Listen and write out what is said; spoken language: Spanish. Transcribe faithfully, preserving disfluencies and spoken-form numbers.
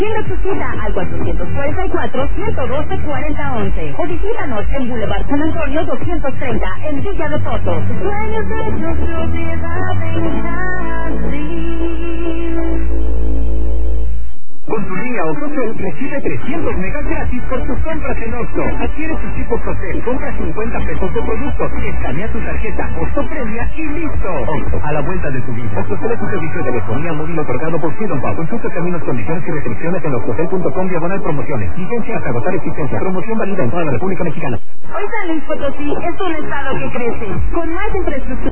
Tienda tu cita al cuatrocientos cuarenta y cuatro, ciento doce, cuarenta once o visítanos en Boulevard San Antonio doscientos treinta en Villa de Foto. Sueños hechos realidad en Jardín. Con tu línea Octocel recibe trescientos megas gratis por tus compras en Oxxo. Adquiere tus chip Octocel, compra cincuenta pesos de productos, escanea tu tarjeta, Oxxo premia y listo. Oxxo, a la vuelta de tu vida. Octocel es un servicio de telefonía móvil otorgado por Freedom Pub. Consulta términos, condiciones y restricciones en octocel punto com diagonal promociones. Licencia hasta agotar existencia. Promoción válida en toda la República Mexicana. Hoy San Luis Potosí es un estado que crece, con más infraestructura